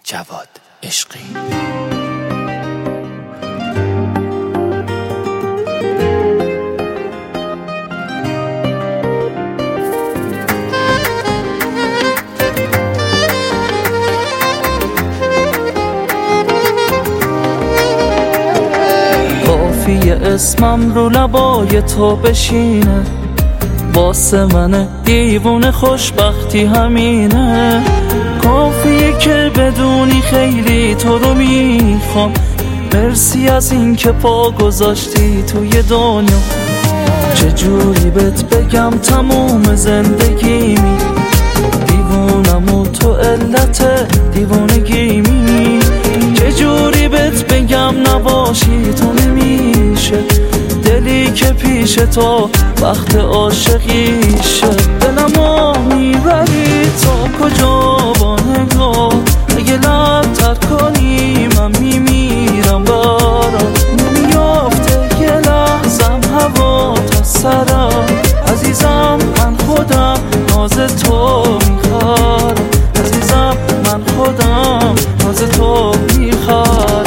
جواد عشقی. کافیه اسمم رو لبای تو بشینه، واسه من دیوونه خوشبختی همینه. کافیه که بدونی خیلی تو رو میخوام، مرسی از این که پا گذاشتی توی دنیا. چجوری بهت بگم تموم زندگیمی، دیوونم و تو علت دیوونگیمی. چجوری بهت بگم نباشی تو نمیشه، دلی که پیش تو وقت عاشقیشه. دلمو میبری تا کجا با نگاه، اگه لب تر کنی من میمیرم برات. نمیافته یه لحظم هوا تا سرم، عزیزم من خودم ناز تو میخوارم. عزیزم من خودم ناز تو میخوارم.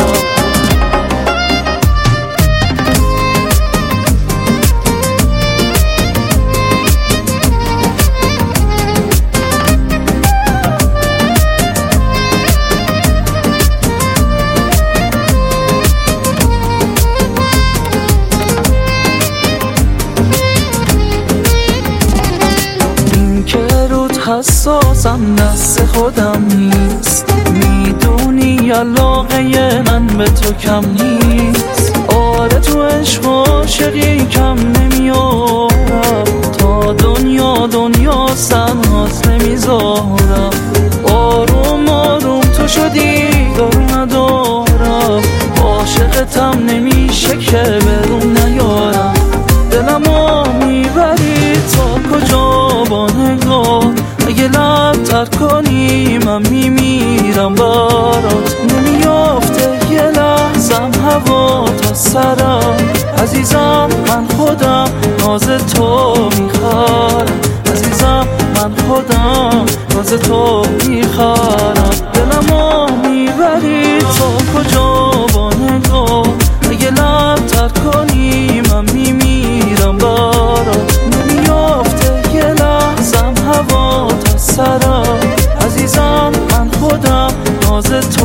حساسم دست خودم نیست، میدونی علاقه من به تو کم نیست. آره تو عشق و عاشقی کم نمیارم، تا دنیا سنهات نمیذارم. آروم آروم تو شدی دارو ندارم، عاشقتم نمیشه که برون نیارم. دلمو میبری تا کجا با نگاه، اگه لب تر کنی من میمیرم برات. نمیافته یه لحظم هوا تا سرم، عزیزم من خودم ناز تو میخوارم. عزیزم من خودم ناز تو میخوارم. دلمو میبری تا کجا با نگاه، اگه لب تر کنی من میمیرم برات. نمیافته یه لحظم هوا تا سرم، عزیزم من خودم ناز